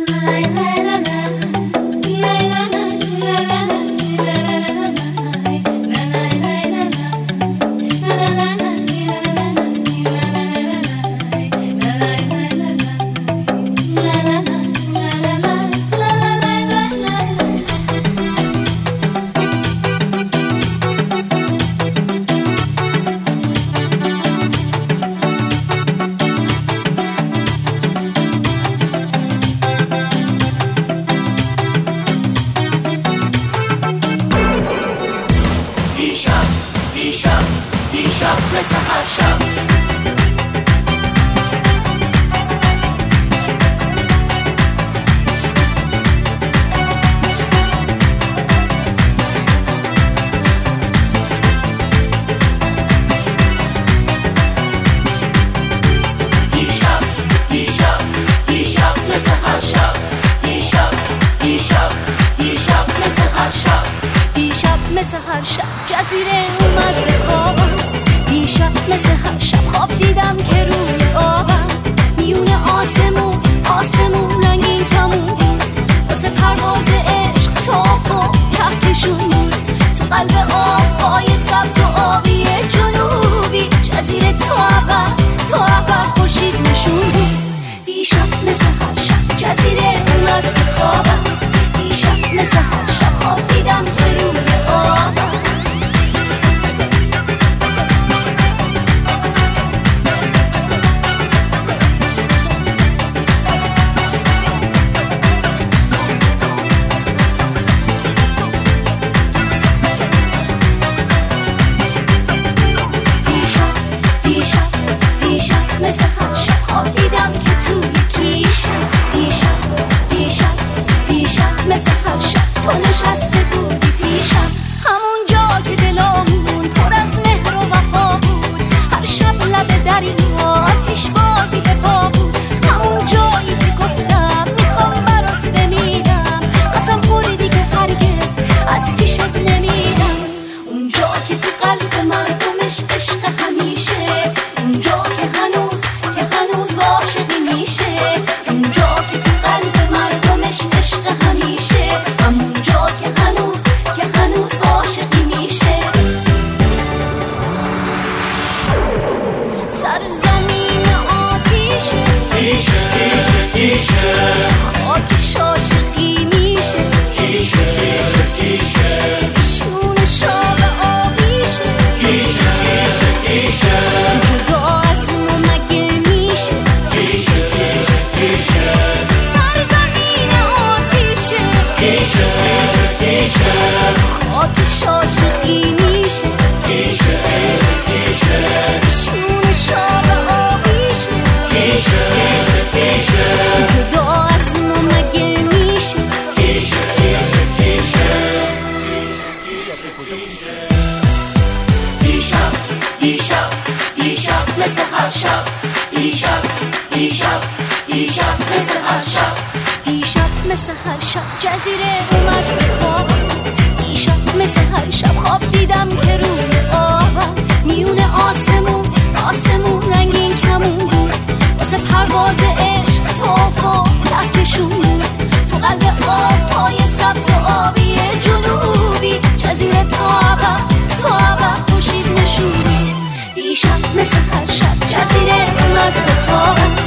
دیشب مثل هر شب دیشب مثل هر شب دیشب مثل هر شب دیشب مثل هر شب جزیره اومد به خوابم دیشب مثل هر شب خواب دیدم که روی آبم میون آسمون رنگین کمون بود واسه پرواز عشق تاف و کهکشون بود تو قلب آبهای سبز و آبی جنوبی جزیره تا ابد خورشید نشون بود دیشب مثل هر شب جزیره اومد به خوابم دیشب مثل هر شب خواب دیدم که روی آبم دیشب مثل هر شب خواب دیدم که توی کیشم دیشب مثل هر شب تو نشسته بودی پیشم همون جا که دلامون پر از مهر و وفا بود هر شب لب دریا آتیش بازی به پا بود همون جایی که گفتم میخوام برات بمیرم قسم خوردی که هرگز از پیشت نمیرم اونجا که تو قلب مردمش عشق همیشه اونجا که هنوز عاشقی میشه اونجا که تو قلب مردمش عشق همیشه همونجا که هنوز عاشقی میشه سرزمین آتیشه خاکش عاشقی میشه شون شاب آبیشه جدا از ما مگه میشه سرزمین آتیشه خاکش عاشقی میشه شون شاب آبیشه جدا از ما مگه میشه دیشب مثل هر شب دیشب مثل هر شب دیشب مثل هر شب جزیره اومد به خوابم دیشب مثل هر شب خواب دیدم که روی آبم میون آسمون رنگین کمون بود واسه پرواز عشق تاف و کهکشون بود تو قلب آبهای سبز و آبی جنوبی جزیره تا ابد خورشید نشون بود دیشب مثل هر شب جزیره اومد به خوابم